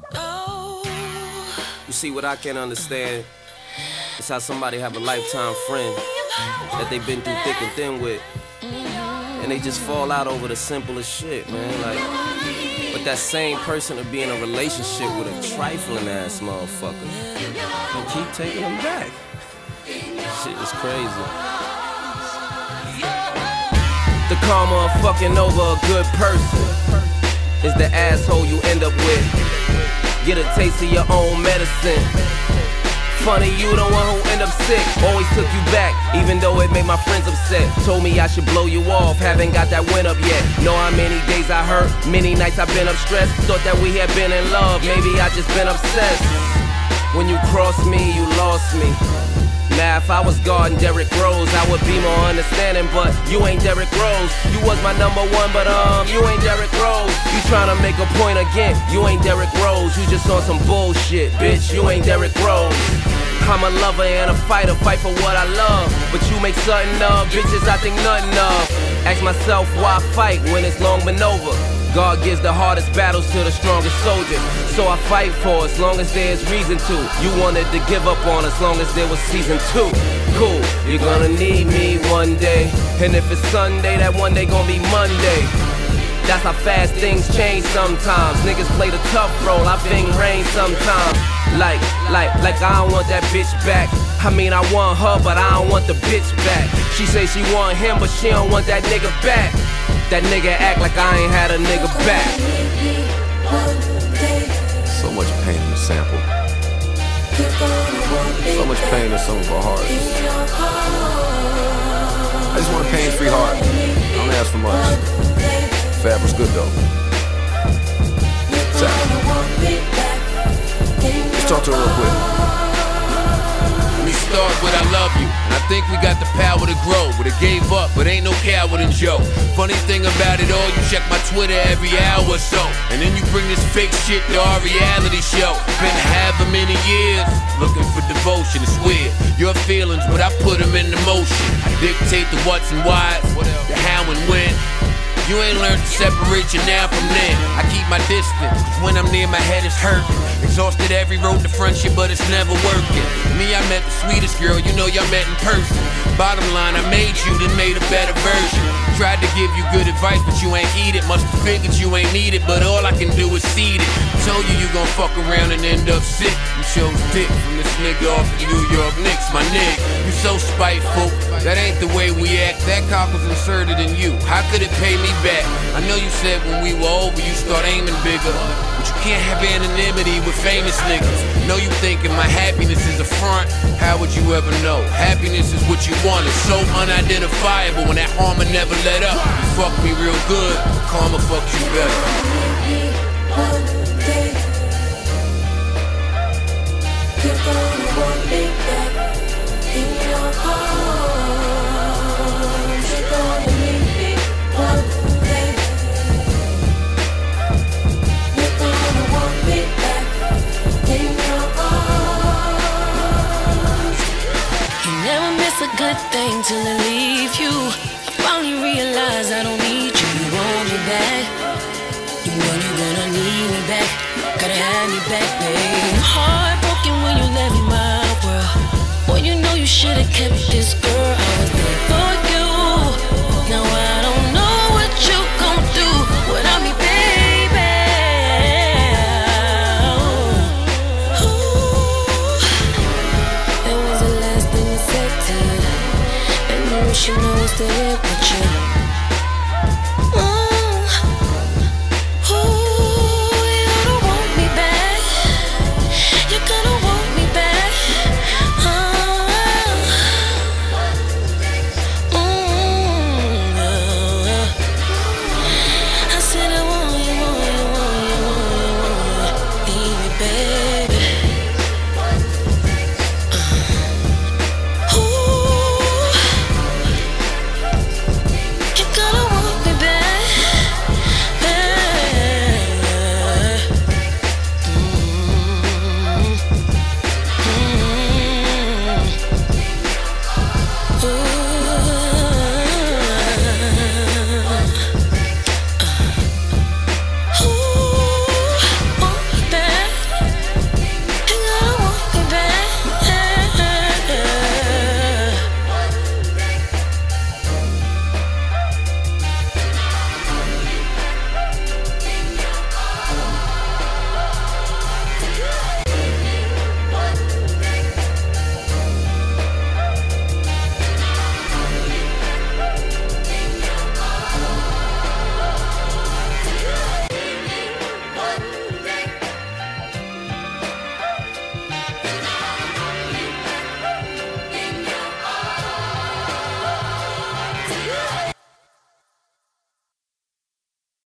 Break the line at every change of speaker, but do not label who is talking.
You see, what I can't understand is how somebody have a lifetime friend that they've been through thick and thin with, and they just fall out over the simplest shit, man. Like, but that same person to be in a relationship with a trifling ass motherfucker and keep taking them back. Shit is crazy. The karma of fucking over a good person is the asshole you end up with. Get a taste of your own medicine. Funny, you the one who end up sick. Always took you back, even though it made my friends upset. Told me I should blow you off, haven't got that win up yet. Know how many days I hurt, many nights I've been up stressed. Thought that we had been in love, maybe I just been obsessed. When you crossed me, you lost me. Now if I was guarding Derrick Rose, I would be more understanding, but you ain't Derrick Rose. You was my number one, but you ain't Derrick Rose. You tryna make a point again, you ain't Derrick Rose. You just on some bullshit, bitch, you ain't Derrick Rose. I'm a lover and a fighter, fight for what I love. But you make something of bitches I think nothing of. Ask myself why fight when it's long been over. God gives the hardest battles to the strongest soldiers. So I fight for as long as there's reason to. You wanted to give up on as long as there was season 2. Cool, you're gonna need me one day. And if it's Sunday, that one day gonna be Monday. That's how fast things change sometimes. Niggas play the tough role, I bring rain sometimes. Like I don't want that bitch back. I mean I want her, but I don't want the bitch back. She say she want him, but she don't want that nigga back. That nigga act like I ain't had a nigga back.
So much pain in the sample. So much pain in some of our hearts. I just want a pain-free heart. I don't ask for much. Fab was good though. Let's talk to her real quick.
Let me start with I love you. And I think we got the power to grow. Would've gave up, but ain't no coward in Joe. Funny thing about it all, you check my Twitter every hour or so. And then you bring this fake shit to our reality show. Been however many years looking for devotion, it's weird. Your feelings, but I put them into motion. I dictate the what's and whys, the how and when. You ain't learned to separate you now from then. I keep my distance, cause when I'm near my head is hurting. Exhausted every road to friendship, but it's never working. Me, I met the sweetest girl, you know y'all met in person. Bottom line, I made you, then made a better version. Tried to give you good advice, but you ain't eat it. Must've figured you ain't need it, but all I can do is seed it. Told you gon' fuck around and end up sick. You chose dick from this nigga off the New York Knicks, my nigga. You so spiteful, that ain't the way we act. That cock was inserted in you, how could it pay me back? I know you said when we were over you start aiming bigger, but you can't have anonymity with famous niggas. Know you thinking my happiness is a front, how would you ever know? Happiness is what you want, it's so unidentifiable. When that harm never let up, you fuck me real good, karma fucks you better.
One day you're gonna want me back in your arms. You're gonna need me one day. You're gonna want me back in your arms.
You never miss a good thing till it leave you. I finally realized I don't need you. You want me back. You know you're gonna need me back. Gotta have me back, babe. Heartbroken when you left my world. When you know you should've kept this girl. I was there for you. Now I don't know what you gon' do without me, baby. Ooh. That was the last thing I said to you. And you should know it's the